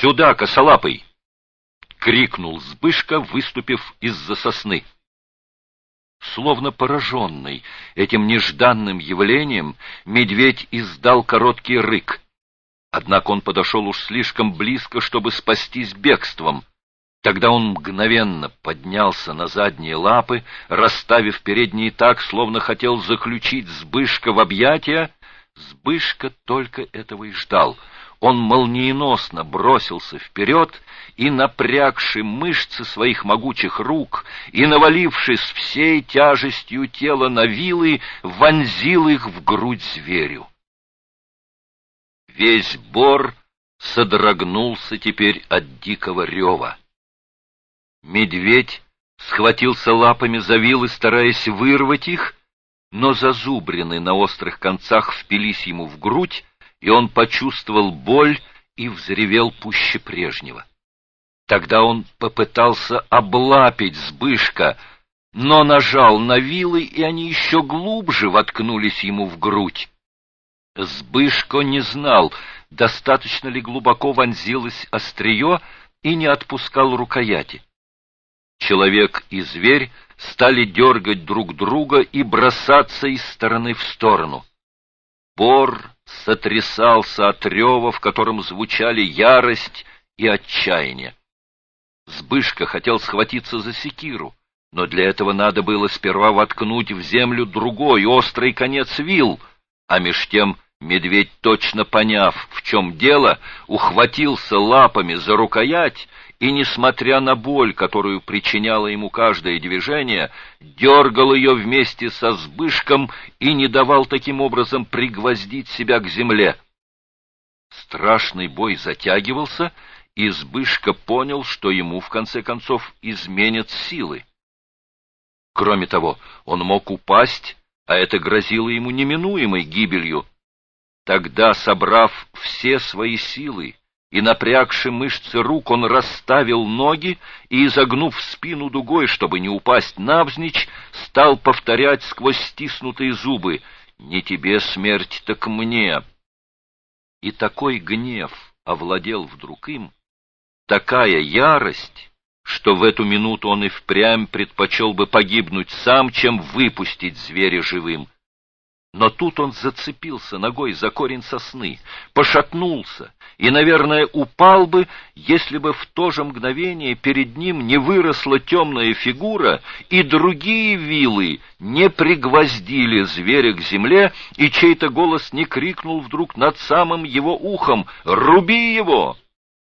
«Сюда, косолапый!» — крикнул Збышка, выступив из-за сосны. Словно пораженный этим нежданным явлением, медведь издал короткий рык. Однако он подошел уж слишком близко, чтобы спастись бегством. Тогда он мгновенно поднялся на задние лапы, расставив передние так, словно хотел заключить Збышка в объятия. Збышка только этого и ждал. Он молниеносно бросился вперед и, напрягши мышцы своих могучих рук и навалившись всей тяжестью тела на вилы, вонзил их в грудь зверю. Весь бор содрогнулся теперь от дикого рева. Медведь схватился лапами за вилы, стараясь вырвать их, но зазубрины на острых концах впились ему в грудь, и он почувствовал боль и взревел пуще прежнего. Тогда он попытался облапить Збышка, но нажал на вилы, и они еще глубже воткнулись ему в грудь. Збышко не знал, достаточно ли глубоко вонзилось острие, и не отпускал рукояти. Человек и зверь стали дергать друг друга и бросаться из стороны в сторону. Бор сотрясался от рева, в котором звучали ярость и отчаяние. Збышка хотел схватиться за секиру, но для этого надо было сперва воткнуть в землю другой острый конец вил, а меж тем медведь, точно поняв, в чем дело, ухватился лапами за рукоять и, несмотря на боль, которую причиняло ему каждое движение, дергал ее вместе со Збышком и не давал таким образом пригвоздить себя к земле. Страшный бой затягивался, и Збышка понял, что ему, в конце концов, изменят силы. Кроме того, он мог упасть, а это грозило ему неминуемой гибелью. Тогда, собрав все свои силы и напрягши мышцы рук, он расставил ноги и, изогнув спину дугой, чтобы не упасть навзничь, стал повторять сквозь стиснутые зубы: «Не тебе смерть, так мне». И такой гнев овладел вдруг им, такая ярость, что в эту минуту он и впрямь предпочел бы погибнуть сам, чем выпустить зверя живым. Но тут он зацепился ногой за корень сосны, пошатнулся и, наверное, упал бы, если бы в то же мгновение перед ним не выросла темная фигура, и другие вилы не пригвоздили зверя к земле, и чей-то голос не крикнул вдруг над самым его ухом: «Руби его!»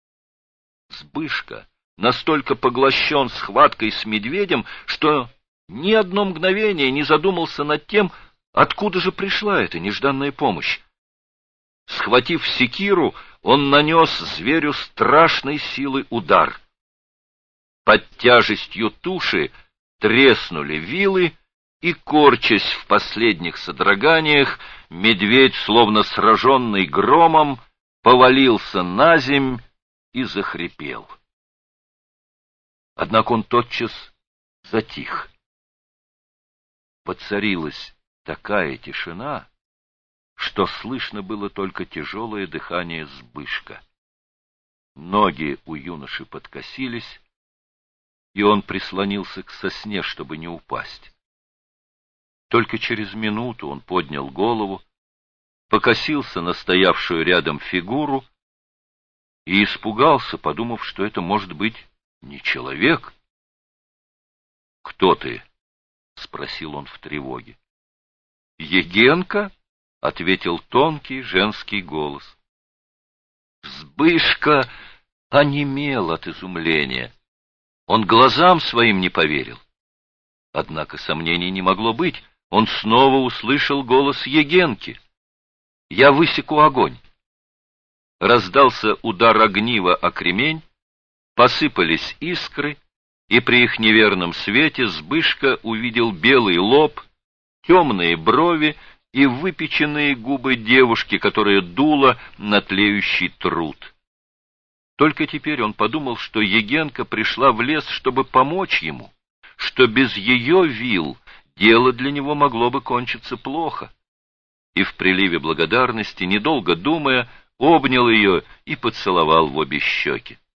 Збышка настолько поглощен схваткой с медведем, что ни одно мгновение не задумался над тем, откуда же пришла эта нежданная помощь. Схватив секиру, он нанес зверю страшной силы удар. Под тяжестью туши треснули вилы, и, корчась в последних содроганиях, медведь, словно сраженный громом, повалился наземь и захрипел. Однако он тотчас затих. Поцарилась такая тишина, что слышно было только тяжелое дыхание Збышка. Ноги у юноши подкосились, и он прислонился к сосне, чтобы не упасть. Только через минуту он поднял голову, покосился на стоявшую рядом фигуру и испугался, подумав, что это может быть не человек. — Кто ты? — спросил он в тревоге. — Егенка, — ответил тонкий женский голос. Збышка онемел от изумления. Он глазам своим не поверил. Однако сомнений не могло быть. Он снова услышал голос Егенки. «Я высеку огонь». Раздался удар огнива о кремень, посыпались искры, и при их неверном свете Збышка увидел белый лоб, темные брови и выпеченные губы девушки, которая дула на тлеющий труд. Только теперь он подумал, что Егенка пришла в лес, чтобы помочь ему, что без ее вил дело для него могло бы кончиться плохо. И в приливе благодарности, недолго думая, обнял ее и поцеловал в обе щеки.